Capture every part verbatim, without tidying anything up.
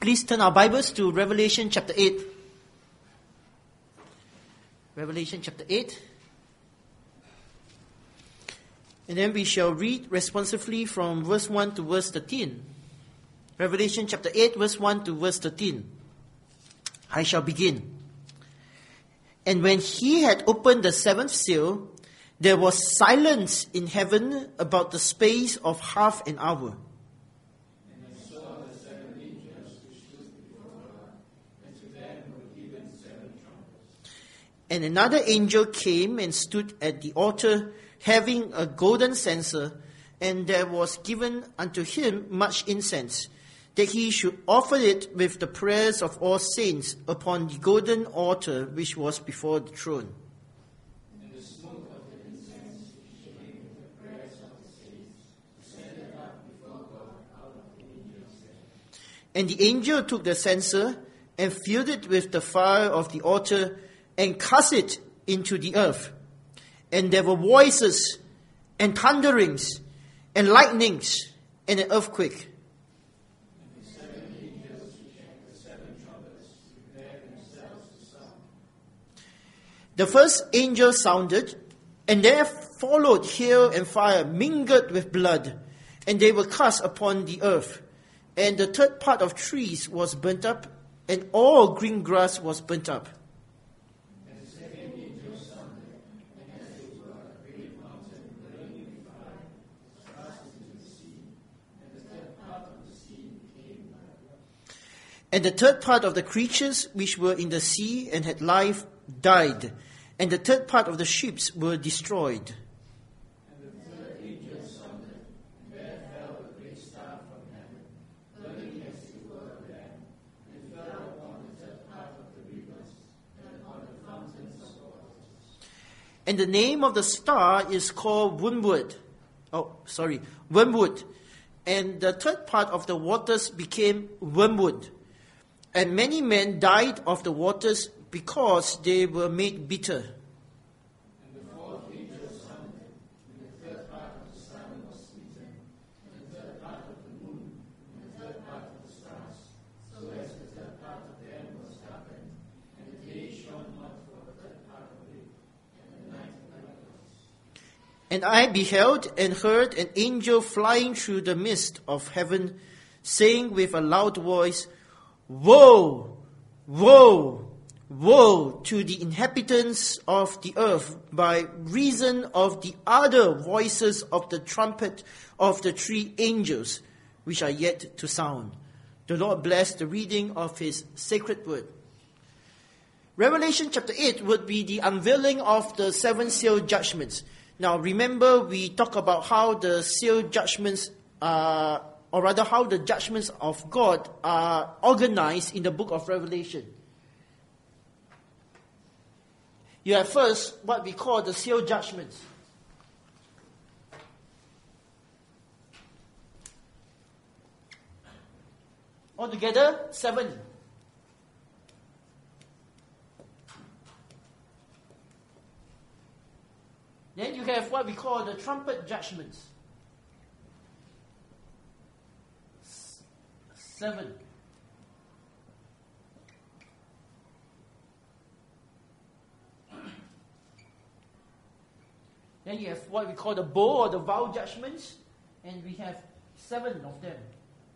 Please turn our Bibles to Revelation chapter eight. Revelation chapter eight. And then we shall read responsively from verse one to verse thirteen. Revelation chapter eight, verse one to verse thirteen. I shall begin. And when he had opened the seventh seal, there was silence in heaven about the space of half an hour. And I saw the seven angels which stood before God, and to them were given seven trumpets. And another angel came and stood at the altar, having a golden censer, and there was given unto him much incense, that he should offer it with the prayers of all saints upon the golden altar which was before the throne. And the smoke of the incense came with the prayers of the saints, ascended up before God out of the angel's hand. And the angel took the censer and filled it with the fire of the altar and cast it into the earth. And there were voices and thunderings and lightnings and an earthquake. And the seven angels which had the seven trumpets prepared themselves to sound. The first angel sounded, and there followed hail and fire mingled with blood, and they were cast upon the earth. And the third part of trees was burnt up, and all green grass was burnt up. And the second angel sounded, and as it were a great mountain burning with fire, thrust into the sea, and the third part of the sea became blood. And the third part of the creatures which were in the sea and had life died, and the third part of the ships were destroyed. And the third angel sounded, and there fell a great star from heaven, burning as it were a lamp, and fell upon the third part of the rivers, and upon the fountains of waters. And the name of the star is called Wormwood. Oh, sorry, Wormwood. And the third part of the waters became wormwood. And many men died of the waters because they were made bitter. And the fourth angel sounded, and the third part of the sun was smitten, and the third part of the moon, and the third part of the stars, so as the third part of them was darkened, and the day shone not for the third part of it, and the night likewise. And I beheld and heard an angel flying through the midst of heaven, saying with a loud voice, Woe! Woe! Woe to the inhabitants of the earth by reason of the other voices of the trumpet of the three angels, which are yet to sound. The Lord bless the reading of His sacred word. Revelation chapter eight would be the unveiling of the seven seal judgments. Now remember, we talk about how the seal judgments are, or rather how the judgments of God are organized in the book of Revelation. You have first what we call the seal judgments. Altogether, seven. Then you have what we call the trumpet judgments. S- Seven. Then you have what we call the bowl or the vow judgments, and we have seven of them.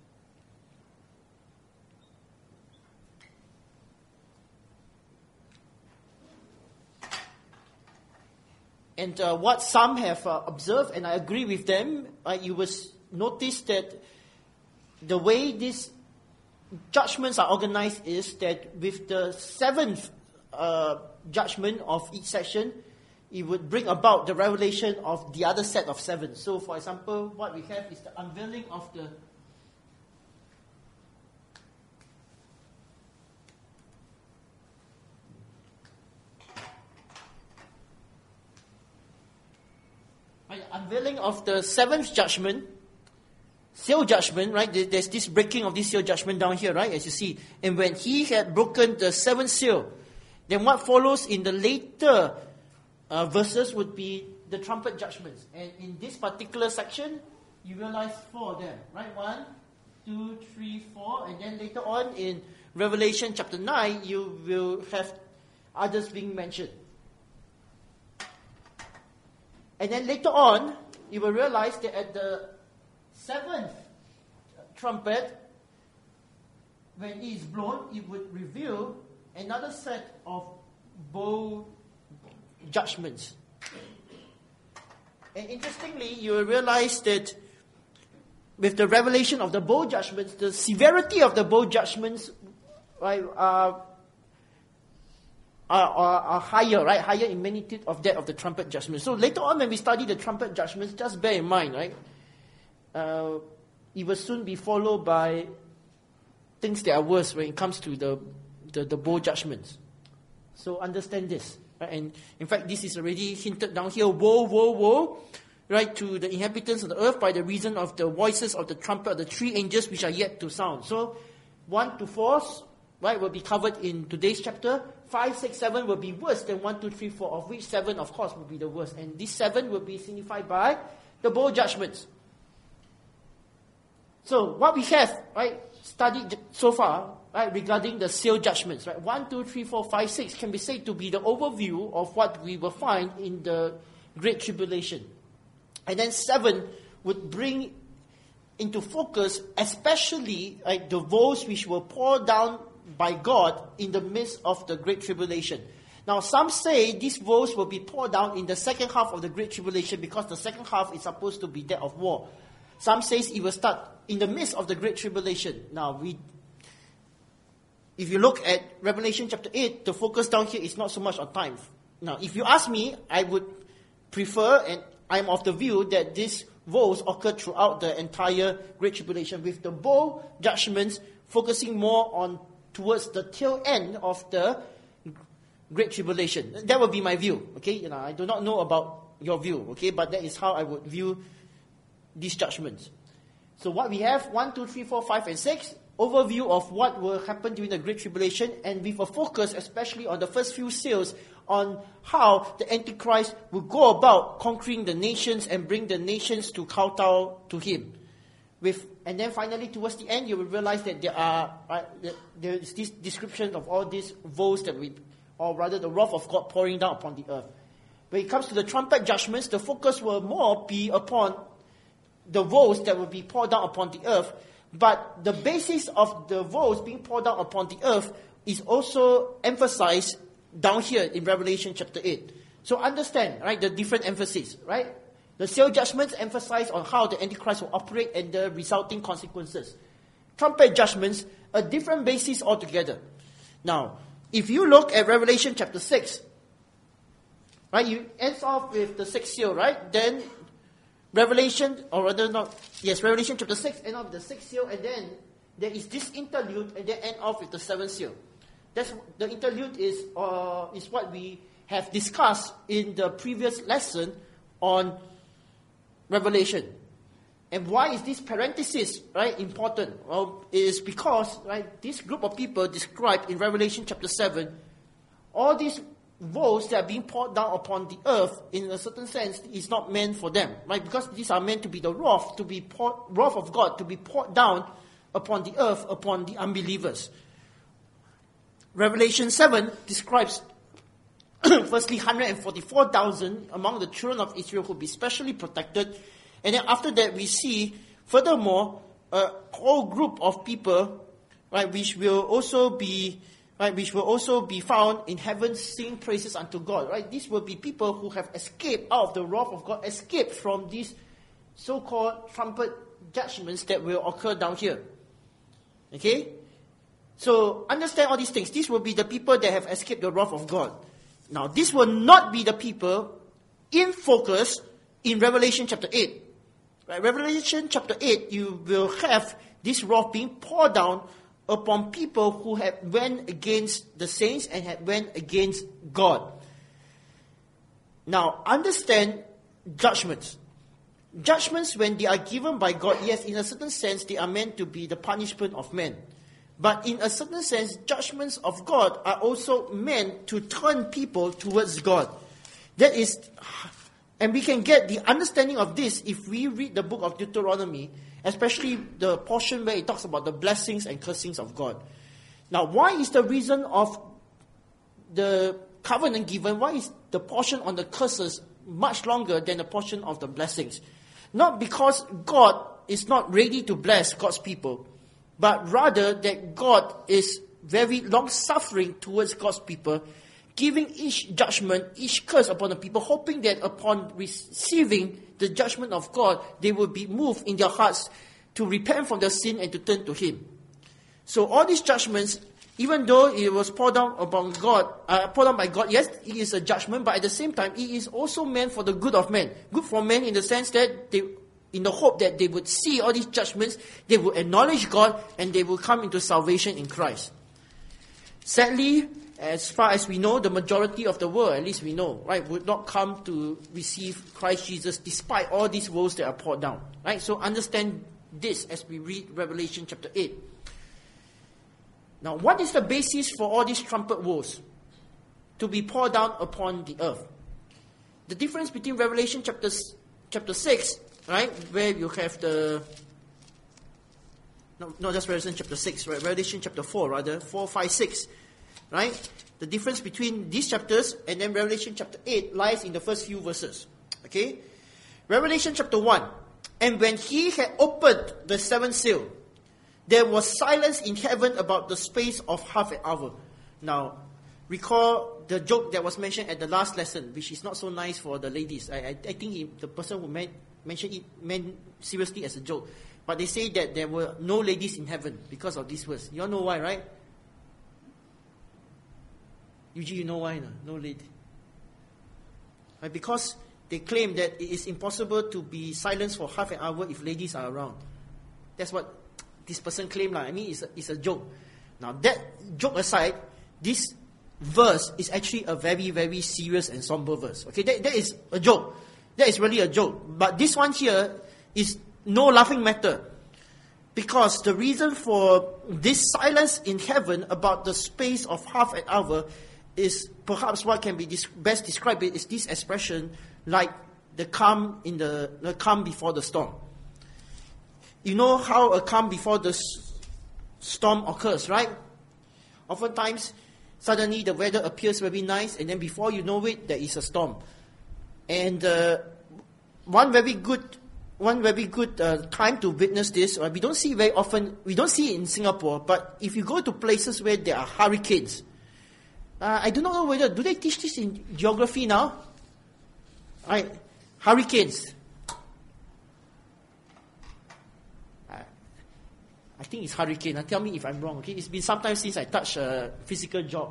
And uh, what some have uh, observed, and I agree with them, uh, you will notice that the way these judgments are organized is that with the seventh uh, judgment of each section, it would bring about the revelation of the other set of seven. So, for example, what we have is the unveiling of the right, unveiling of the seventh judgment, seal judgment, right? There's this breaking of this seal judgment down here, right? As you see. And when he had broken the seventh seal, then what follows in the later uh, verses would be the trumpet judgments. And in this particular section, you realize four of them, right? One, two, three, four, and then later on in Revelation chapter nine, you will have others being mentioned. And then later on, you will realize that at the seventh trumpet, when it is blown, it would reveal another set of bowl judgments. And interestingly, you will realize that with the revelation of the bowl judgments, the severity of the bowl judgments, right, are, are, are, are higher, right? Higher in magnitude of that of the trumpet judgments. So later on, when we study the trumpet judgments, just bear in mind, right? Uh, it will soon be followed by things that are worse when it comes to the the, the bowl judgments. So understand this. Right? And in fact, this is already hinted down here. Woe, woe, woe, right, to the inhabitants of the earth by the reason of the voices of the trumpet of the three angels which are yet to sound. So one to four, right, will be covered in today's chapter. Five, six, seven will be worse than one, two, three, four, of which seven, of course, will be the worst. And this seven will be signified by the bowl judgments. So what we have, right, studied so far, right, regarding the seal judgments, right, one, two, three, four, five, six can be said to be the overview of what we will find in the Great Tribulation. And then seven would bring into focus especially, right, the woes which were poured down by God in the midst of the Great Tribulation. Now some say these woes will be poured down in the second half of the Great Tribulation because the second half is supposed to be that of war. Some say it will start in the midst of the Great Tribulation. Now, we, if you look at Revelation chapter eight, the focus down here is not so much on time. Now, if you ask me, I would prefer, and I'm of the view that these woes occur throughout the entire Great Tribulation, with the bowl judgments focusing more on towards the tail end of the Great Tribulation. That would be my view. Okay, you know, I do not know about your view. Okay, but that is how I would view these judgments. So what we have, one, two, three, four, five, and six, overview of what will happen during the Great Tribulation, and with a focus especially on the first few seals, on how the Antichrist will go about conquering the nations and bring the nations to kowtow to him. With, and then finally towards the end, you will realize that there are uh, there is this description of all these woes that we, or rather the wrath of God pouring down upon the earth. When it comes to the trumpet judgments, the focus will more be upon the woes that will be poured down upon the earth, but the basis of the woes being poured down upon the earth is also emphasized down here in Revelation chapter eight. So understand, right, the different emphasis, right? The seal judgments emphasize on how the Antichrist will operate and the resulting consequences. Trumpet judgments, a different basis altogether. Now, if you look at Revelation chapter six, right, you end off with the sixth seal, right? Then Revelation, or rather not, yes, Revelation chapter six, end off with the sixth seal, and then there is this interlude, and then end off with the seventh seal. That's, the interlude is, uh, is what we have discussed in the previous lesson on Revelation. And why is this parenthesis, right, important? Well, it is because, right, this group of people described in Revelation chapter seven, all these woes that are being poured down upon the earth, in a certain sense, is not meant for them, right? Because these are meant to be the wrath, to be poured, wrath of God, to be poured down upon the earth, upon the unbelievers. Revelation seven describes, firstly, one hundred forty-four thousand among the children of Israel who will be specially protected. And then after that, we see, furthermore, a whole group of people, right, which will also be Right, which will also be found in heaven singing praises unto God. Right, these will be people who have escaped out of the wrath of God, escaped from these so-called trumpet judgments that will occur down here. Okay, so understand all these things. These will be the people that have escaped the wrath of God. Now, this will not be the people in focus in Revelation chapter eight. Right, Revelation chapter eight, you will have this wrath being poured down upon people who had went against the saints and had went against God. Now, understand judgments. Judgments, when they are given by God, yes, in a certain sense, they are meant to be the punishment of men. But in a certain sense, judgments of God are also meant to turn people towards God. That is, and we can get the understanding of this if we read the book of Deuteronomy. especially the portion where it talks about the blessings and cursings of God. Now, why is the reason of the covenant given, why is the portion on the curses much longer than the portion of the blessings? Not because God is not ready to bless God's people, but rather that God is very long-suffering towards God's people, giving each judgment, each curse upon the people, hoping that upon receiving the judgment of God, they will be moved in their hearts to repent from their sin and to turn to Him. So all these judgments, even though it was poured down upon God, uh, poured down by God, yes, it is a judgment, but at the same time, it is also meant for the good of men. Good for men in the sense that they, in the hope that they would see all these judgments, they will acknowledge God, and they will come into salvation in Christ. Sadly, as far as we know, the majority of the world, at least we know, right, would not come to receive Christ Jesus despite all these woes that are poured down. Right? So understand this as we read Revelation chapter eight. Now, what is the basis for all these trumpet woes to be poured down upon the earth? The difference between Revelation chapter, chapter six, right, where you have the... No, not just Revelation chapter six, right? Revelation chapter four, rather. four, five, six. Right? The difference between these chapters and then Revelation chapter eight lies in the first few verses. Okay? Revelation chapter one. And when he had opened the seventh seal, there was silence in heaven about the space of half an hour. Now, recall the joke that was mentioned at the last lesson, which is not so nice for the ladies. I, I, I think he, the person who meant, mentioned it meant seriously as a joke. But they say that there were no ladies in heaven because of these words. You all know why, right? Usually you know why, no? No lady. Right? Because they claim that it is impossible to be silenced for half an hour if ladies are around. That's what this person claimed. I mean, it's a, it's a joke. Now, that joke aside, this verse is actually a very, very serious and somber verse. Okay, that, that is a joke. That is really a joke. But this one here is no laughing matter. Because the reason for this silence in heaven about the space of half an hour is perhaps what can be best described is this expression, like the calm in the, the calm before the storm. You know how a calm before the storm occurs, right? Oftentimes, suddenly the weather appears very nice, and then before you know it, there is a storm. And uh, one very good, one very good uh, time to witness this, uh, we don't see very often. We don't see it in Singapore, but if you go to places where there are hurricanes, uh, I do not know whether do they teach this in geography now. Right, hurricanes. I think it's hurricane. Now tell me if I'm wrong. Okay, it's been some time since I touched a physical job.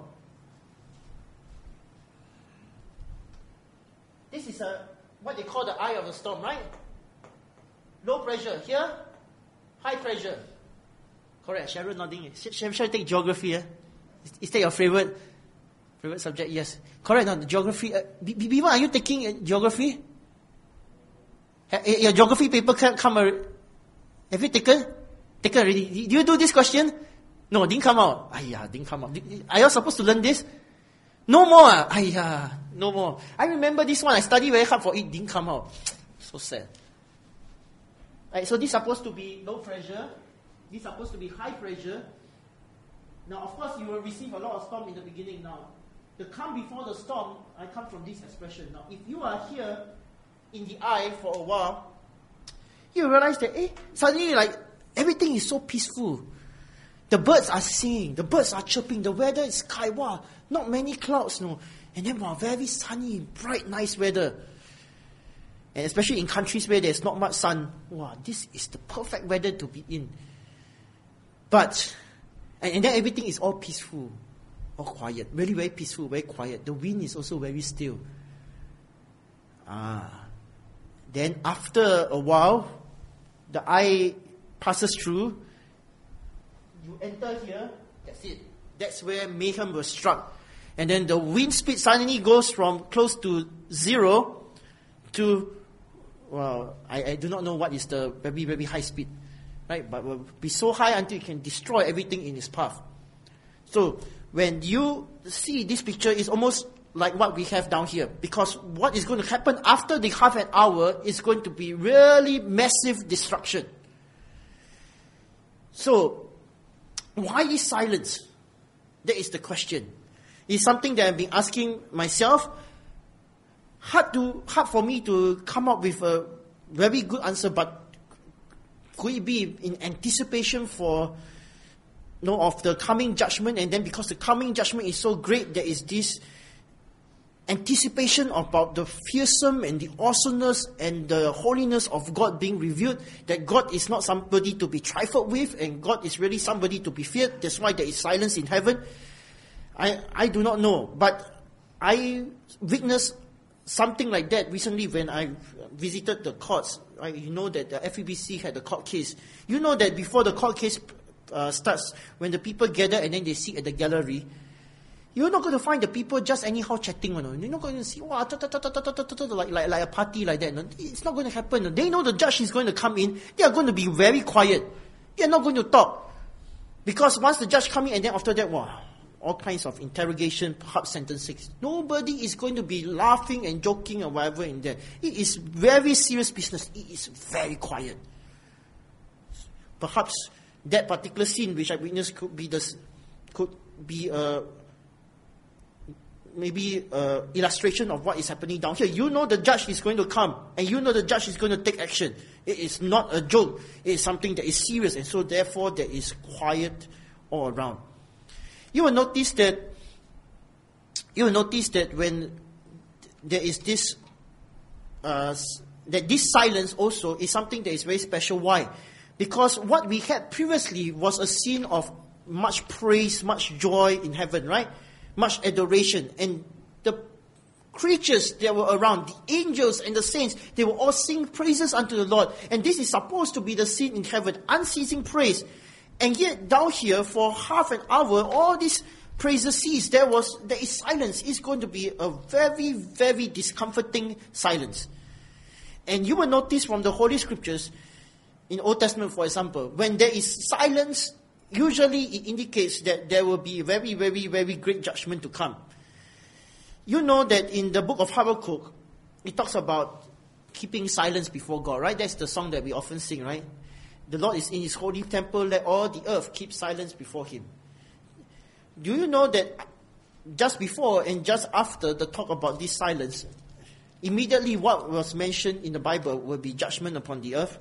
This is a what they call the eye of the storm, right? Low pressure here, high pressure. Correct. Cheryl nodding. Shall I take geography? Eh? Is, is that your favorite favorite subject? Yes. Correct. Now the geography. Uh, B- are you taking uh, geography? Ha, your geography paper can't come. Uh, have you taken? Taken already. Did you do this question? No, didn't come out. Ayah, didn't come out. Are you supposed to learn this? No more. Ayah, no more. I remember this one. I studied very hard for it. Didn't come out. So sad. Right, so this is supposed to be low pressure. This is supposed to be high pressure. Now, of course, you will receive a lot of storm in the beginning. Now, the calm before the storm, I come from this expression. Now, if you are here in the eye for a while, you realize that, eh, suddenly like, everything is so peaceful. The birds are singing. The birds are chirping. The weather is sky. Wow, not many clouds, no. And then, wow, very sunny, bright, nice weather. And especially in countries where there's not much sun. Wow, this is the perfect weather to be in. But, and, and then everything is all peaceful. All quiet. Very, very peaceful, very quiet. The wind is also very still. Ah. Then after a while, the eye passes through, you enter here, that's it. That's where mayhem was struck. And then the wind speed suddenly goes from close to zero to, well, I, I do not know what is the very, very high speed. Right? But will be so high until it can destroy everything in its path. So, when you see this picture, it's almost like what we have down here. Because what is going to happen after the half an hour is going to be really massive destruction. So, why is silence? That is the question. It's something that I've been asking myself. Hard to hard for me to come up with a very good answer, but could it be in anticipation for you know, of the coming judgment, and then because the coming judgment is so great, there is this anticipation about the fearsome and the awesomeness and the holiness of God being revealed, that God is not somebody to be trifled with, and God is really somebody to be feared. That's why there is silence in heaven. I, I do not know, but I witnessed something like that recently when I visited the courts. I, you know that the F E B C had a court case. You know that before the court case uh, starts, when the people gather and then they sit at the gallery, you're not going to find the people just anyhow chatting. You know? You're not going to see wow, ta, ta, ta, ta, ta, ta, ta, ta, like, like, like a party like that. No? It's not going to happen. No? They know the judge is going to come in. They are going to be very quiet. They are not going to talk. Because once the judge comes in and then after that, wow, all kinds of interrogation, perhaps sentencing. Nobody is going to be laughing and joking or whatever in there. It is very serious business. It is very quiet. Perhaps that particular scene which I witnessed could be the, could be a maybe a illustration of what is happening down here. You know the judge is going to come, and you know the judge is going to take action. It is not a joke. It is something that is serious, and so therefore there is quiet all around. You will notice that you will notice that when there is this uh, that this silence also is something that is very special. Why? Because what we had previously was a scene of much praise, much joy in heaven, right? Much adoration, and the creatures that were around, the angels and the saints, they will all sing praises unto the Lord. And this is supposed to be the scene in heaven, unceasing praise. And yet down here, for half an hour, all these praises cease. There was, there is silence. It's going to be a very, very discomforting silence. And you will notice from the Holy Scriptures, in Old Testament, for example, when there is silence, usually it indicates that there will be very, very, very great judgment to come. You know that in the book of Habakkuk, it talks about keeping silence before God, right? That's the song that we often sing, right? The Lord is in His holy temple, let all the earth keep silence before Him. Do you know that just before and just after the talk about this silence, immediately what was mentioned in the Bible will be judgment upon the earth?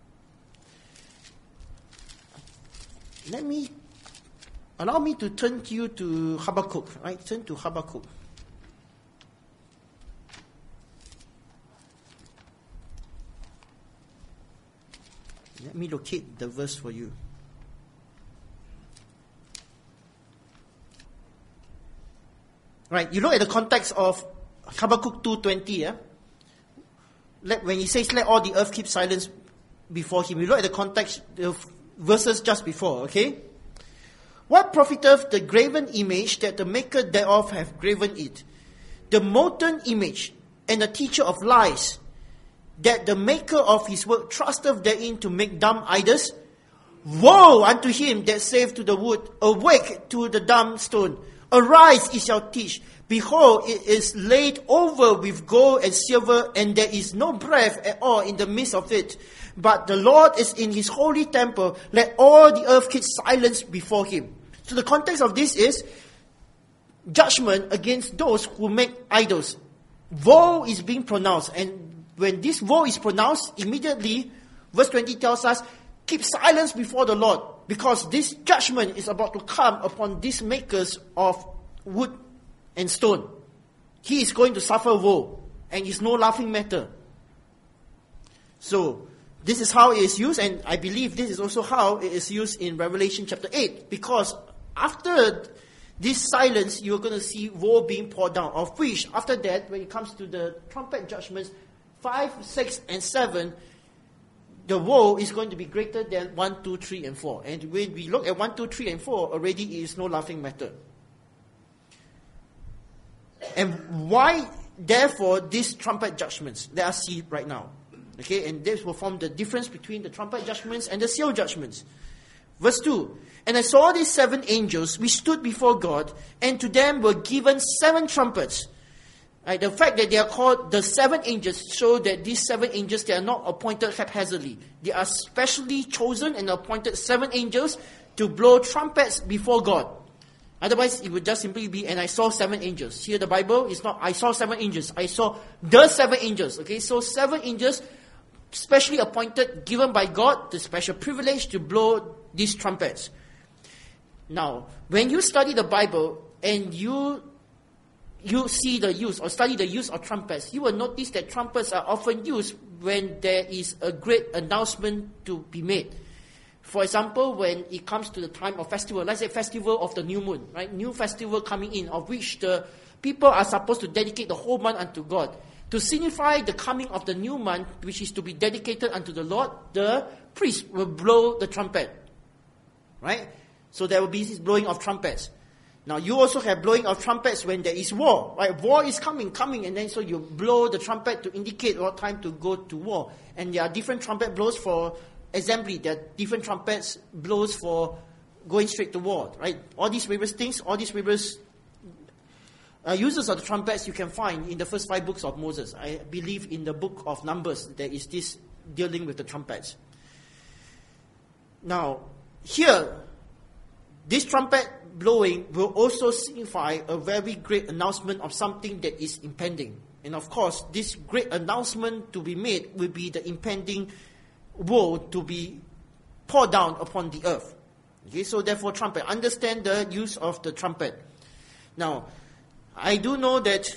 Let me, allow me to turn to you to Habakkuk, right? Turn to Habakkuk. Let me locate the verse for you. Right, you look at the context of Habakkuk two twenty, yeah? Let, when he says, let all the earth keep silence before Him, you look at the context of verses just before, okay? What profiteth the graven image that the maker thereof hath graven it? The molten image and the teacher of lies, that the maker of his work trusteth therein to make dumb idols? Woe unto him that saith to the wood, awake to the dumb stone. Arise, it shall teach. Behold, it is laid over with gold and silver, and there is no breath at all in the midst of it. But the Lord is in His holy temple. Let all the earth keep silence before Him. So the context of this is judgment against those who make idols. Woe is being pronounced. And when this woe is pronounced, immediately, verse twenty tells us, keep silence before the Lord. Because this judgment is about to come upon these makers of wood and stone. He is going to suffer woe. And it's no laughing matter. So, this is how it is used, and I believe this is also how it is used in Revelation chapter eight. Because after this silence, you're going to see woe being poured down. Of which, after that, when it comes to the trumpet judgments, five, six, and seven, the woe is going to be greater than one, two, three, and four. And when we look at one, two, three, and four, already it is no laughing matter. And why, therefore, these trumpet judgments? Let us see right now. Okay, and this will form the difference between the trumpet judgments and the seal judgments. Verse two. And I saw these seven angels which stood before God, and to them were given seven trumpets. Right? The fact that they are called the seven angels show that these seven angels, they are not appointed haphazardly. They are specially chosen and appointed seven angels to blow trumpets before God. Otherwise, it would just simply be, and I saw seven angels. Here the Bible is not, I saw seven angels. I saw the seven angels. Okay, so seven angels specially appointed, given by God, the special privilege to blow these trumpets. Now, when you study the Bible and you you see the use or study the use of trumpets, you will notice that trumpets are often used when there is a great announcement to be made. For example, when it comes to the time of festival, let's say festival of the new moon, right? New festival coming in, of which the people are supposed to dedicate the whole month unto God. To signify the coming of the new month, which is to be dedicated unto the Lord, the priest will blow the trumpet. Right? So there will be this blowing of trumpets. Now you also have blowing of trumpets when there is war. Right? War is coming, coming, and then so you blow the trumpet to indicate what time to go to war. And there are different trumpet blows for assembly. There are different trumpets blows for going straight to war. Right? All these various things, all these various Uh, uses of the trumpets you can find in the first five books of Moses. I believe in the book of Numbers there is this dealing with the trumpets. Now, here, this trumpet blowing will also signify a very great announcement of something that is impending. And of course, this great announcement to be made will be the impending woe to be poured down upon the earth. Okay, so therefore trumpet. Understand the use of the trumpet. Now, I do know that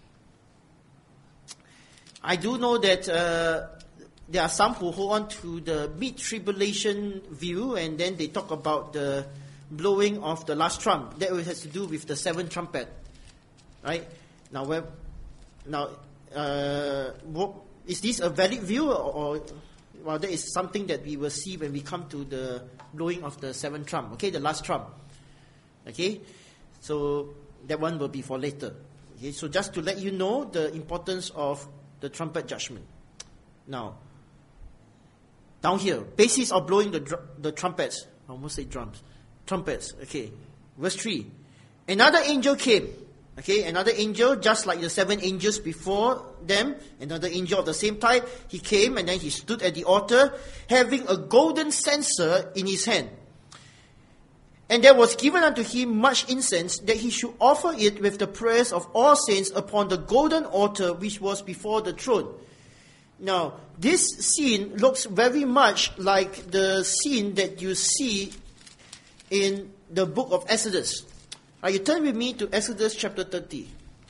I do know that uh, there are some who hold on to the mid-tribulation view, and then they talk about the blowing of the last trump. That has to do with the seventh trumpet, right? Now, where, now, uh, what, is this a valid view, or, or well, that is something that we will see when we come to the blowing of the seventh trump. Okay, the last trump. Okay, so that one will be for later. Okay, so just to let you know the importance of the trumpet judgment. Now, down here, basis of blowing the dr- the trumpets. I almost say drums. Trumpets. Okay, verse three. Another angel came. Okay, another angel, just like the seven angels before them, another angel of the same type. He came and then he stood at the altar, having a golden censer in his hand. And there was given unto him much incense, that he should offer it with the prayers of all saints upon the golden altar which was before the throne. Now, this scene looks very much like the scene that you see in the book of Exodus. Right, you turn with me to Exodus chapter thirty.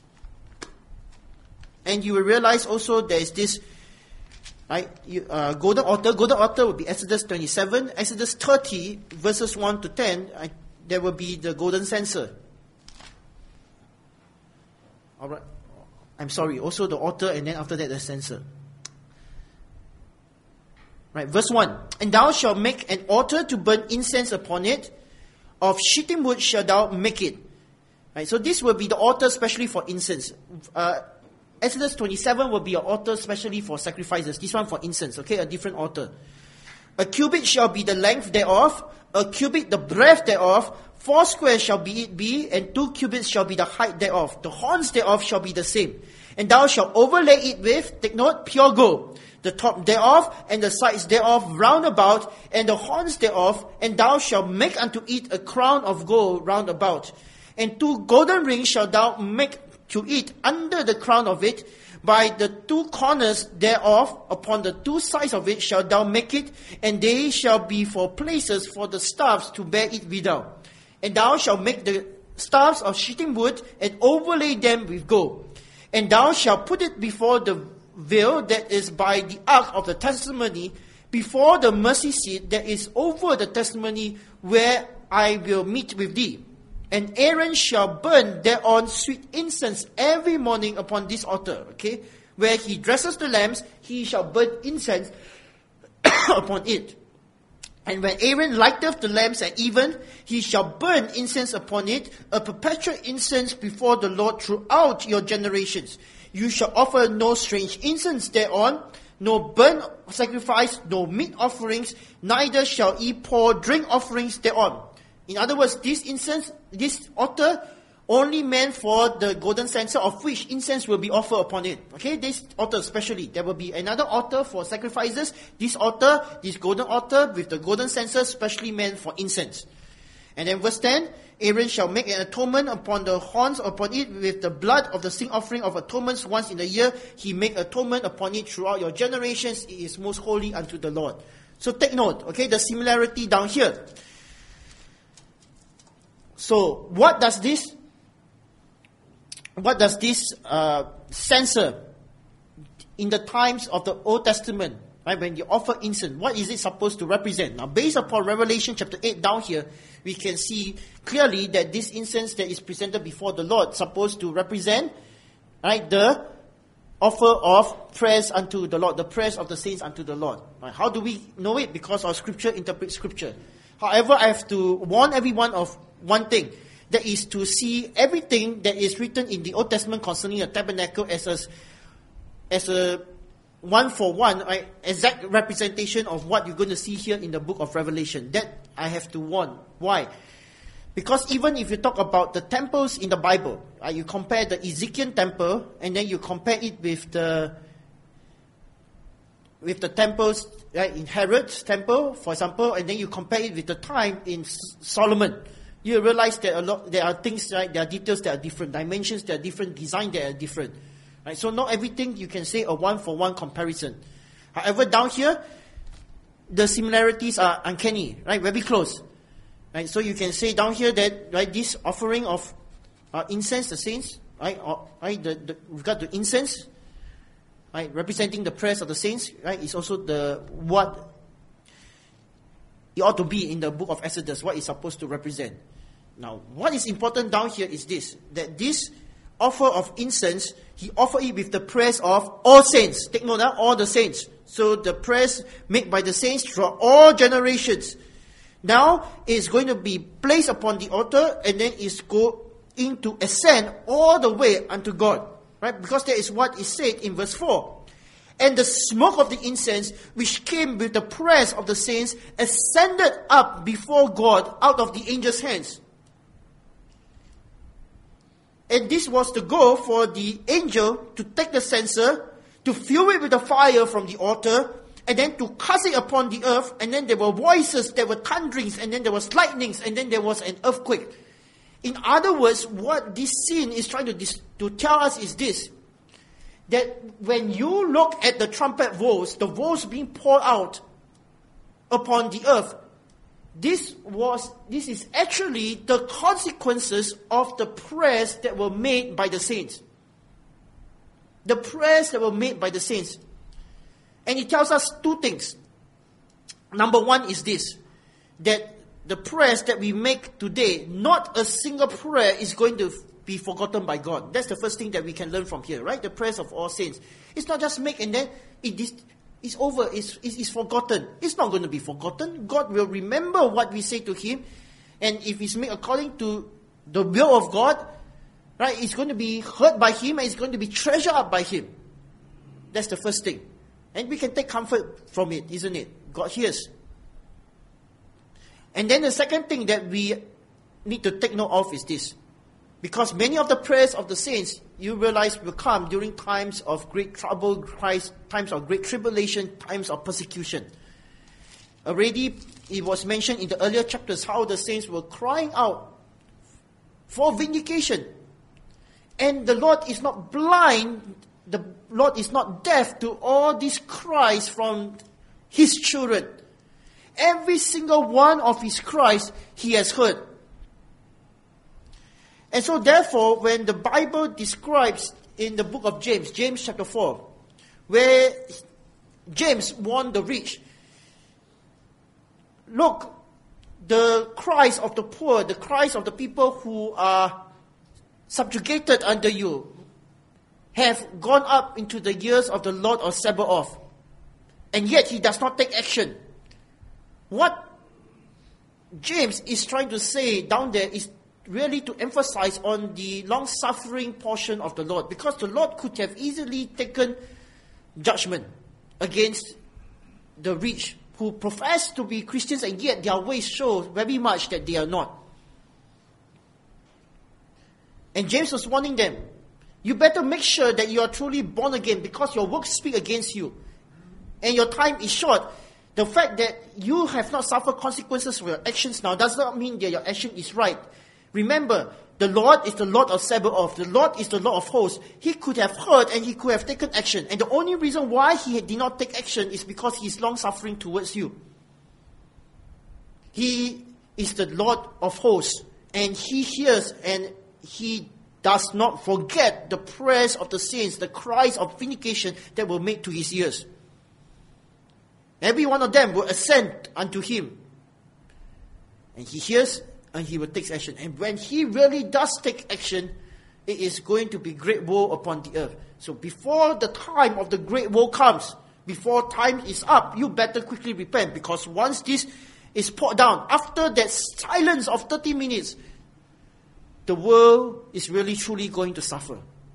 And you will realize also there is this right, you, uh, golden altar. Golden altar will be Exodus twenty-seven. Exodus thirty, verses one to ten, I, there will be the golden censer. Alright. I'm sorry, also the altar, and then after that the censer. Right, verse one. And thou shalt make an altar to burn incense upon it. Of shittim wood shalt thou make it. Right, so this will be the altar specially for incense. Uh, Exodus twenty-seven will be an altar specially for sacrifices. This one for incense, okay? A different altar. A cubit shall be the length thereof, a cubit the breadth thereof, four squares shall be it be, and two cubits shall be the height thereof. The horns thereof shall be the same. And thou shalt overlay it with, take note, pure gold. The top thereof, and the sides thereof round about, and the horns thereof, and thou shalt make unto it a crown of gold round about. And two golden rings shalt thou make to it under the crown of it, by the two corners thereof, upon the two sides of it shalt thou make it, and they shall be for places for the staffs to bear it withal. And thou shalt make the staffs of shittim wood, and overlay them with gold. And thou shalt put it before the veil that is by the ark of the testimony, before the mercy seat that is over the testimony, where I will meet with thee. And Aaron shall burn thereon sweet incense every morning upon this altar. Okay? Where he dresses the lamps, he shall burn incense upon it. And when Aaron lighteth the lamps at even, he shall burn incense upon it, a perpetual incense before the Lord throughout your generations. You shall offer no strange incense thereon, no burnt sacrifice, no meat offerings, neither shall ye pour drink offerings thereon. In other words, this incense, this altar only meant for the golden censer, of which incense will be offered upon it. Okay, this altar especially. There will be another altar for sacrifices. This altar, this golden altar with the golden censer, specially meant for incense. And then verse ten, Aaron shall make an atonement upon the horns upon it with the blood of the sin offering of atonements once in a year. He make atonement upon it throughout your generations. It is most holy unto the Lord. So take note, okay, the similarity down here. So what does this What does this uh, censer in the times of the Old Testament, right, when you offer incense, what is it supposed to represent? Now, based upon Revelation chapter eight down here, we can see clearly that this incense that is presented before the Lord is supposed to represent, right, the offer of prayers unto the Lord, the prayers of the saints unto the Lord. Right? How do we know it? Because our scripture interprets scripture. However, I have to warn everyone of one thing. That is to see everything that is written in the Old Testament concerning the tabernacle as a, as a one for one, right, exact representation of what you're going to see here in the book of Revelation. That I have to warn. Why? Because even if you talk about the temples in the Bible, right, you compare the Ezekiel temple and then you compare it with the with the temples, right, in Herod's temple, for example, and then you compare it with the time in Solomon. You realize that a lot, there are things, right, there are details that are different, dimensions that are different, design that are different. Right? So not everything you can say a one-for-one comparison. However, down here, the similarities are uncanny, right, very close. Right? So you can say down here that, right, this offering of uh, incense, the saints, right, or, right, the, the, regard to incense, right, representing the prayers of the saints, right, is also the what it ought to be in the book of Exodus, what it's supposed to represent. Now, what is important down here is this, that this offer of incense, he offered it with the prayers of all saints. Take note now, all the saints. So the prayers made by the saints throughout all generations. Now, it's going to be placed upon the altar and then it's going to ascend all the way unto God. Right? Because that is what is said in verse four. And the smoke of the incense, which came with the prayers of the saints, ascended up before God out of the angel's hands. And this was the goal for the angel to take the censer, to fill it with the fire from the altar, and then to cast it upon the earth. And then there were voices, there were thunderings, and then there was lightnings, and then there was an earthquake. In other words, what this scene is trying to, dis- to tell us is this. That when you look at the trumpet voice, the voice being poured out upon the earth, this was this is actually the consequences of the prayers that were made by the saints. The prayers that were made by the saints. And it tells us two things. Number one is this, that the prayers that we make today, not a single prayer is going to be forgotten by God. That's the first thing that we can learn from here, right? The prayers of all saints. It's not just make and then it is it's over, it's, it's forgotten. It's not going to be forgotten. God will remember what we say to Him. And if it's made according to the will of God, right, it's going to be heard by Him and it's going to be treasured up by Him. That's the first thing. And we can take comfort from it, isn't it? God hears. And then the second thing that we need to take note of is this. Because many of the prayers of the saints, you realize, will come during times of great trouble, times of great tribulation, times of persecution. Already, it was mentioned in the earlier chapters how the saints were crying out for vindication. And the Lord is not blind, the Lord is not deaf to all these cries from His children. Every single one of His cries, He has heard. And so therefore, when the Bible describes in the book of James, James chapter four, where James warned the rich, look, the cries of the poor, the cries of the people who are subjugated under you, have gone up into the ears of the Lord of Sabaoth. And yet He does not take action. What James is trying to say down there is really to emphasize on the long-suffering portion of the Lord. Because the Lord could have easily taken judgment against the rich who profess to be Christians and yet their ways show very much that they are not. And James was warning them, you better make sure that you are truly born again, because your works speak against you. And your time is short. The fact that you have not suffered consequences for your actions now does not mean that your action is right. Remember, the Lord is the Lord of Sabaoth. The Lord is the Lord of hosts. He could have heard and he could have taken action. And the only reason why he did not take action is because he is long-suffering towards you. He is the Lord of hosts. And he hears and he does not forget the prayers of the saints, the cries of vindication that were made to his ears. Every one of them will ascend unto him. And he hears and he will take action. And when he really does take action, it is going to be great woe upon the earth. So before the time of the great woe comes, before time is up, you better quickly repent. Because once this is poured down, after that silence of thirty minutes, the world is really truly going to suffer.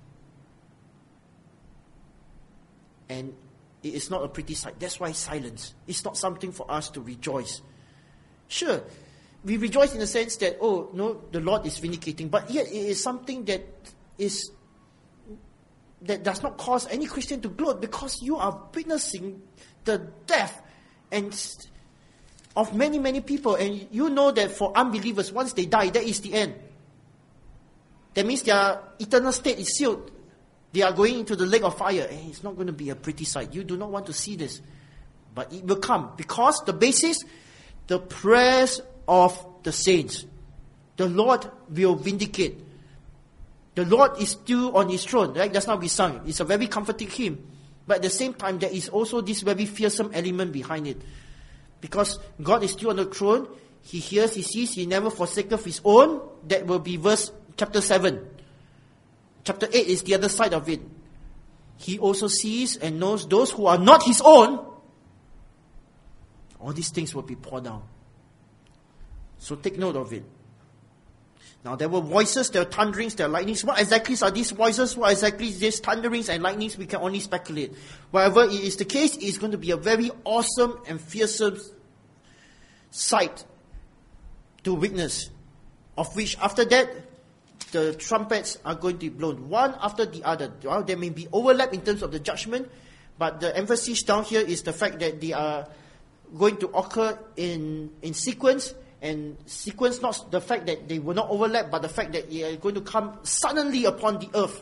And it is not a pretty sight. That's why silence. It's not something for us to rejoice. Sure, we rejoice in the sense that, oh, no, the Lord is vindicating. But yet it is something that is that does not cause any Christian to gloat, because you are witnessing the death and of many, many people. And you know that for unbelievers, once they die, that is the end. That means their eternal state is sealed. They are going into the lake of fire. And it's not going to be a pretty sight. You do not want to see this. But it will come. Because the basis, the prayers of the saints. The Lord will vindicate. The Lord is still on his throne. Right? That's not we sung. It's a very comforting hymn. But at the same time, there is also this very fearsome element behind it. Because God is still on the throne. He hears, he sees, he never forsaketh his own. That will be verse chapter seven. Chapter eight is the other side of it. He also sees and knows those who are not his own. All these things will be poured down. So take note of it. Now there were voices, there were thunderings, there were lightnings. What exactly are these voices? What exactly is these thunderings and lightnings? We can only speculate. Whatever it is the case, it is going to be a very awesome and fearsome sight to witness. Of which after that, the trumpets are going to be blown one after the other. Well, there may be overlap in terms of the judgment, but the emphasis down here is the fact that they are going to occur in, in sequence, and sequence not the fact that they will not overlap, but the fact that they are going to come suddenly upon the earth.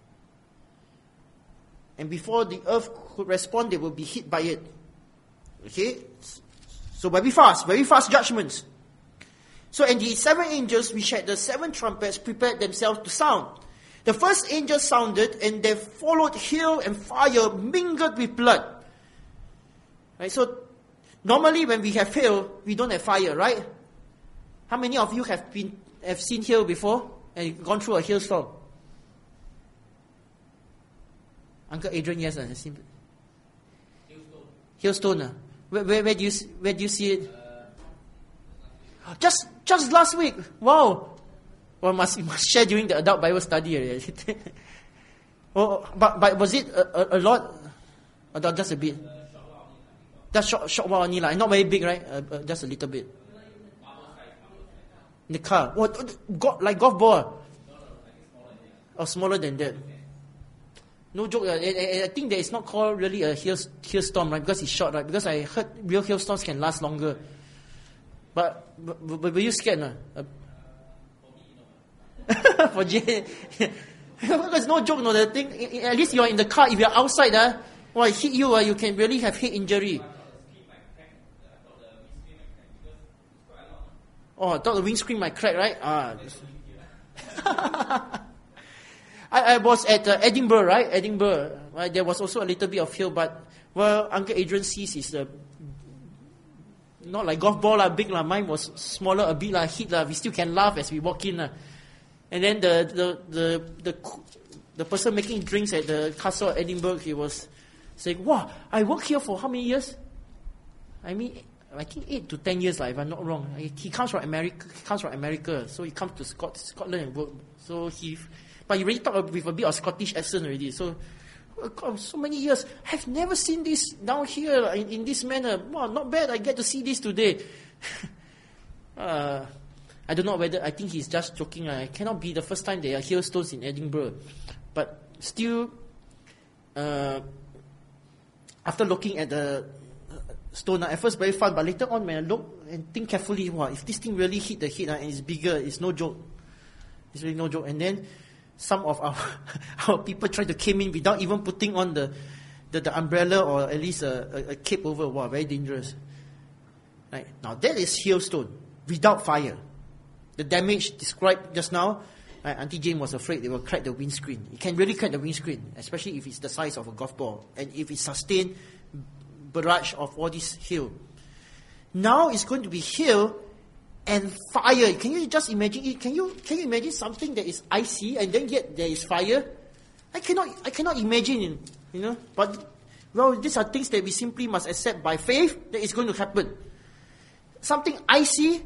And before the earth could respond, they will be hit by it. Okay? So very fast, very fast judgments. So, and the seven angels which had the seven trumpets prepared themselves to sound. The first angel sounded, and there followed hail and fire mingled with blood. Right? So, normally when we have hail, we don't have fire, right? How many of you have been have seen hail before and gone through a hailstorm? Uncle Adrian, yes, I have seen. Hailstone. Hailstone. Uh. Where, where, where do you where do you see it? Just just last week. Wow. Well, must must share during the adult Bible study. Oh, but but was it a, a, a lot? Or just a bit? Just short short while only lah. Not very big, right? Uh, uh, just a little bit. In the car. What? Oh, like golf ball? Or smaller than that? No joke. Uh, I, I think that it's not called really a hail, hailstorm, right? Because it's short, right? Because I heard real hailstorms can last longer. But, but, but were you scared? No? Uh, for Jay. It's no joke, no. The thing, at least you're in the car. If you're outside, uh, well, it hit you, uh, you can really have head injury. Oh, I thought the windscreen might crack, right? Ah. I, I was at uh, Edinburgh, right? Edinburgh. Right? There was also a little bit of hail, but well, Uncle Adrian sees is the not like golf ball, lah, big lah. Mine was smaller a bit lah, hit lah. We still can laugh as we walk in lah. And then the the the the the person making drinks at the castle of Edinburgh, he was saying, "Wow, I worked here for how many years? I mean, I think eight to ten years, like, if I'm not wrong. He comes from America. He comes from America, so he comes to Scot- Scotland and work. So he, but he really talked with a bit of Scottish accent already. So, oh God, so many years, I've never seen this down here in, in this manner. Wow, not bad. I get to see this today. uh, I don't know whether, I think he's just joking. Uh, it cannot be the first time there are hailstones in Edinburgh. But still, uh, after looking at the stone, uh, at first very fun, but later on when I look and think carefully, wow, if this thing really hit the head uh, and it's bigger, it's no joke. It's really no joke. And then some of our, our people try to came in without even putting on the, the, the umbrella or at least a, a, a cape over. Wow, very dangerous. Right? Now that is hailstone without fire. The damage described just now, right, Auntie Jane was afraid they will crack the windscreen. It can really crack the windscreen, especially if it's the size of a golf ball and if it sustained barrage of all this hail. Now it's going to be hail and fire. Can you just imagine it? Can you can you imagine something that is icy and then yet there is fire? I cannot I cannot imagine, you know. But well, these are things that we simply must accept by faith that it's going to happen. Something icy,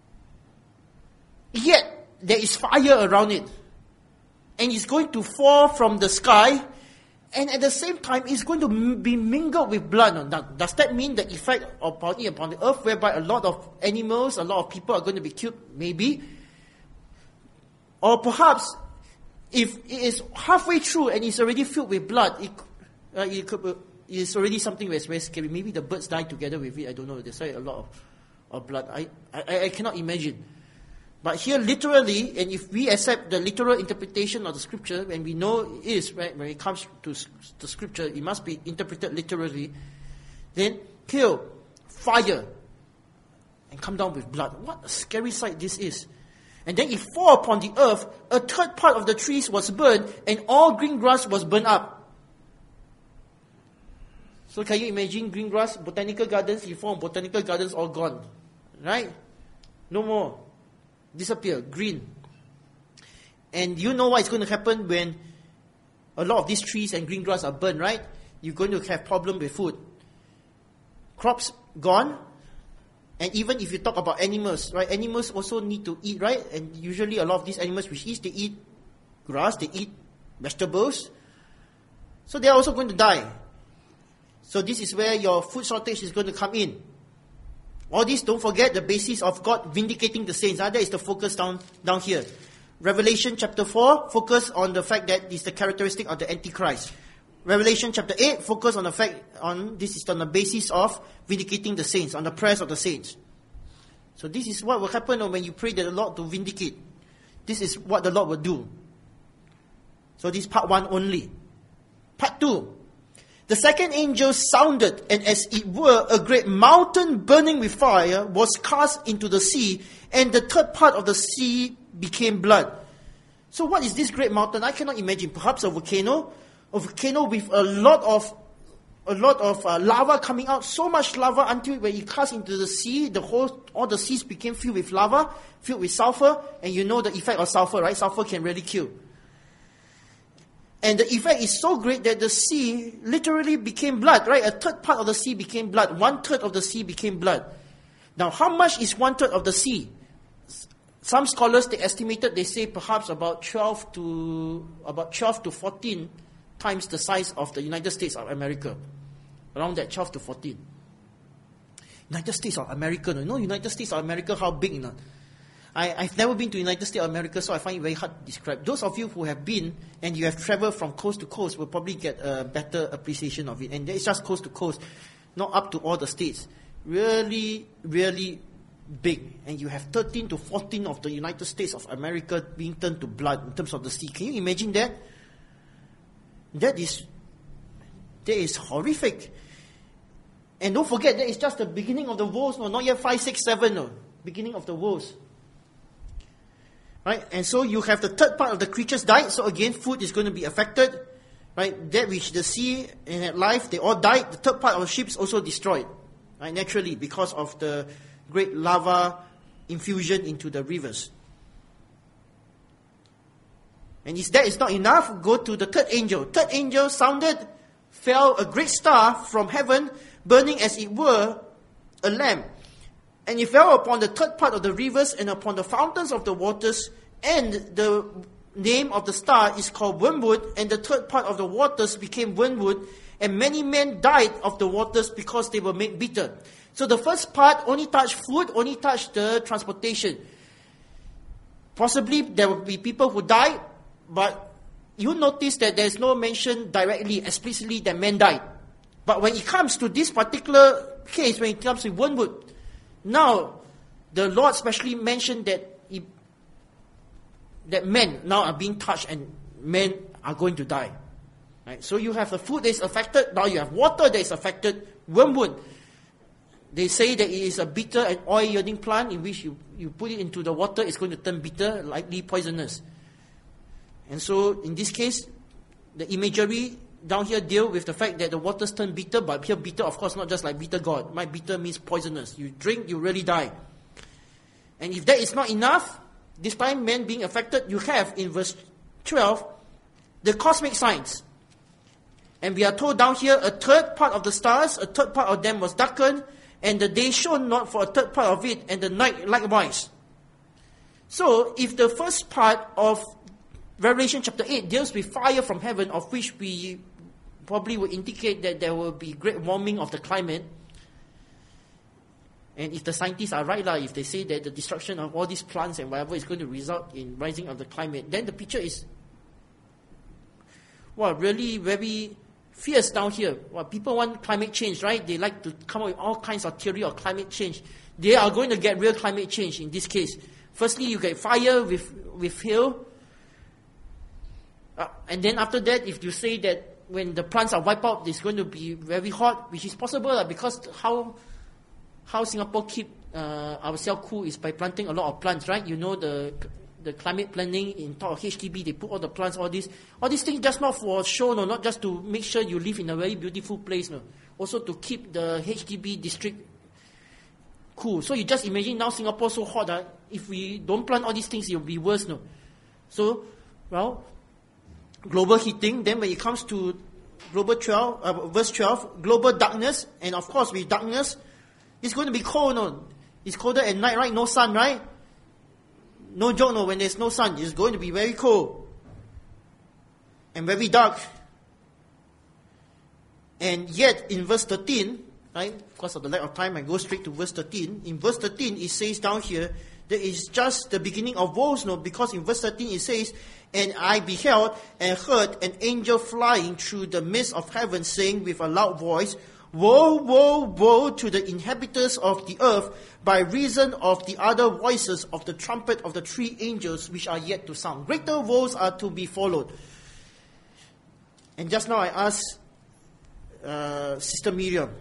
yet there is fire around it. And it's going to fall from the sky, and at the same time, it's going to be mingled with blood. Now, does that mean the effect upon it upon the earth, whereby a lot of animals, a lot of people are going to be killed? Maybe. Or perhaps, if it is halfway through and it's already filled with blood, it, uh, it could, uh, it's already something that's very scary. Maybe the birds die together with it. I don't know. There's a lot of, of blood. I, I, I cannot imagine. But here, literally, and if we accept the literal interpretation of the scripture, and we know it is, right, when it comes to the scripture, it must be interpreted literally, then kill, fire, and come down with blood. What a scary sight this is. And then it fall upon the earth, a third part of the trees was burned, and all green grass was burned up. So can you imagine green grass, botanical gardens, you form botanical gardens all gone, right? No more. Disappear, green. And you know what is going to happen when a lot of these trees and green grass are burned, right? You're going to have problem with food. Crops gone. And even if you talk about animals, right? Animals also need to eat, right? And usually a lot of these animals which eat, they eat grass, they eat vegetables. So they are also going to die. So this is where your food shortage is going to come in. All this, don't forget the basis of God vindicating the saints. Ah, that is the focus down, down here. Revelation chapter four, focus on the fact that it's the characteristic of the Antichrist. Revelation chapter eight, focus on the fact, on this is on the basis of vindicating the saints, on the prayers of the saints. So this is what will happen when you pray that the Lord to vindicate. This is what the Lord will do. So this is part one only. Part two. The second angel sounded, and as it were, a great mountain burning with fire was cast into the sea, and the third part of the sea became blood. So what is this great mountain? I cannot imagine. Perhaps a volcano? A volcano with a lot of a lot of uh, lava coming out, so much lava until when it cast into the sea, the whole, all the seas became filled with lava, filled with sulfur, and you know the effect of sulfur, right? Sulfur can really kill. And the effect is so great that the sea literally became blood, right? A third part of the sea became blood. One third of the sea became blood. Now, how much is one third of the sea? Some scholars, they estimated, they say perhaps about twelve to about twelve to fourteen times the size of the United States of America. Around that, twelve to fourteen. United States of America, you know, United States of America, how big, you know? I, I've never been to United States of America, so I find it very hard to describe. Those of you who have been and you have traveled from coast to coast will probably get a better appreciation of it. And it's just coast to coast, not up to all the states. Really, really big. And you have thirteen to fourteen of the United States of America being turned to blood in terms of the sea. Can you imagine that? That is, that is horrific. And don't forget, that is just the beginning of the woes. No, not yet five, six, seven. No, beginning of the woes. Right? And so you have the third part of the creatures died. So again, food is going to be affected. Right? That which the sea and at life, they all died. The third part of the ships also destroyed. Right? Naturally, because of the great lava infusion into the rivers. And if that is not enough, go to the third angel. Third angel sounded, fell a great star from heaven, burning as it were a lamp. And it fell upon the third part of the rivers and upon the fountains of the waters. And the name of the star is called wormwood. And the third part of the waters became wormwood. And many men died of the waters because they were made bitter. So the first part only touched food, only touched the transportation. Possibly there will be people who die, but you notice that there is no mention directly, explicitly that men died. But when it comes to this particular case, when it comes to wormwood, now the Lord specially mentioned that he, that men now are being touched and men are going to die. Right? So you have the food that is affected, now you have water that is affected, wormwood. They say that it is a bitter and oil-yielding plant in which you, you put it into the water, it's going to turn bitter, likely poisonous. And so, in this case, the imagery down here deal with the fact that the waters turn bitter, but here bitter, of course, not just like bitter gourd. My bitter means poisonous. You drink, you really die. And if that is not enough, this time men being affected, you have in verse twelve, the cosmic signs. And we are told down here, a third part of the stars, a third part of them was darkened, and the day shone not for a third part of it, and the night likewise. So, if the first part of Revelation chapter eight deals with fire from heaven, of which we probably would indicate that there will be great warming of the climate, and if the scientists are right, if they say that the destruction of all these plants and whatever is going to result in rising of the climate, then the picture is, well, really very fierce down here. Well, people want climate change, right? They like to come up with all kinds of theory of climate change. They are going to get real climate change in this case. Firstly, you get fire with, with hail. Uh, and then after that, if you say that when the plants are wiped out, it's going to be very hot, which is possible uh, because how how Singapore keep uh, ourselves cool is by planting a lot of plants, right? You know the the climate planning in top of H D B, they put all the plants, all this, all these things just not for show, no, not just to make sure you live in a very beautiful place, no, also to keep the H D B district cool. So you just imagine now Singapore so hot, uh, if we don't plant all these things, it will be worse, no. So, well, global heating. Then when it comes to global twelve, uh, verse twelve, global darkness, and of course with darkness, it's going to be cold, no. It's colder at night, right? No sun, right? No joke, no, when there's no sun, it's going to be very cold and very dark. And yet, in verse thirteen, right, because of the lack of time, I go straight to verse thirteen. In verse thirteen, it says down here that it's just the beginning of woes, no, because in verse thirteen it says, and I beheld and heard an angel flying through the midst of heaven, saying with a loud voice, Woe, woe, woe to the inhabitants of the earth by reason of the other voices of the trumpet of the three angels which are yet to sound. Greater woes are to be followed. And just now I asked uh, Sister Miriam,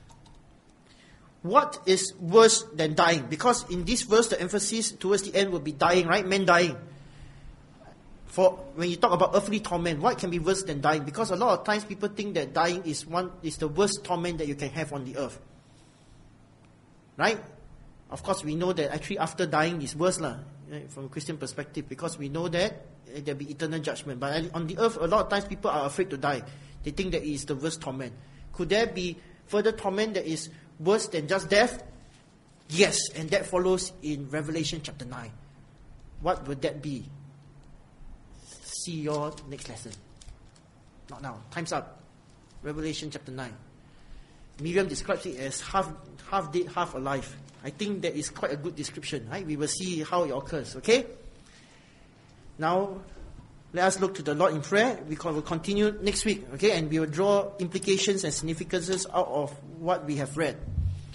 what is worse than dying? Because in this verse, the emphasis towards the end will be dying, right? Men dying. For when you talk about earthly torment, what can be worse than dying? Because a lot of times people think that dying is one is the worst torment that you can have on the earth. Right? Of course, we know that actually after dying is worse, lah, right, from a Christian perspective, because we know that uh, there will be eternal judgment. But on the earth, a lot of times people are afraid to die. They think that it is the worst torment. Could there be further torment that is worse than just death? Yes, and that follows in Revelation chapter nine. What would that be? See your next lesson. Not now. Time's up. Revelation chapter nine. Miriam describes it as half half dead, half alive. I think that is quite a good description. Right? We will see how it occurs. Okay? Now, let us look to the Lord in prayer. We will continue next week. Okay? And we will draw implications and significances out of what we have read.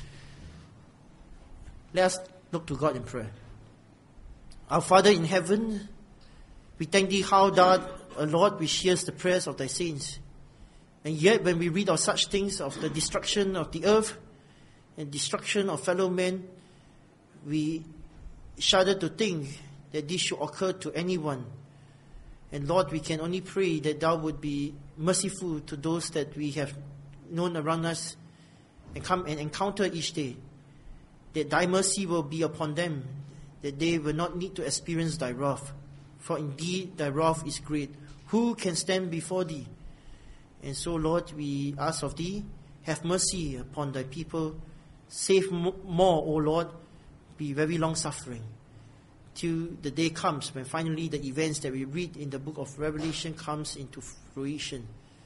Let us look to God in prayer. Our Father in heaven, we thank Thee how Thou, a Lord, which hears the prayers of Thy saints. And yet when we read of such things, of the destruction of the earth and destruction of fellow men, we shudder to think that this should occur to anyone. And Lord, we can only pray that Thou would be merciful to those that we have known around us and come and encounter each day. That Thy mercy will be upon them, that they will not need to experience Thy wrath. For indeed Thy wrath is great. Who can stand before Thee? And so, Lord, we ask of Thee, have mercy upon Thy people. Save more, O Lord. Be very long-suffering. Till the day comes when finally the events that we read in the book of Revelation comes into fruition.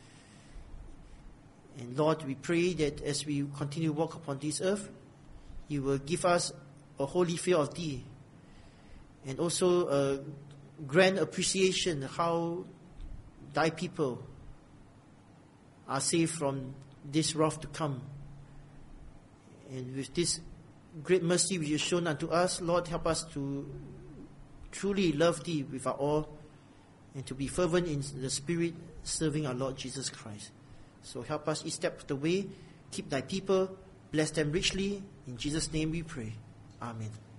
And Lord, we pray that as we continue to walk upon this earth, You will give us a holy fear of Thee. And also a grand appreciation how thy people are saved from this wrath to come. And with this great mercy which is shown unto us, Lord, help us to truly love thee with our all and to be fervent in the Spirit, serving our Lord Jesus Christ. So help us each step of the way. Keep thy people, bless them richly. In Jesus' name we pray. Amen.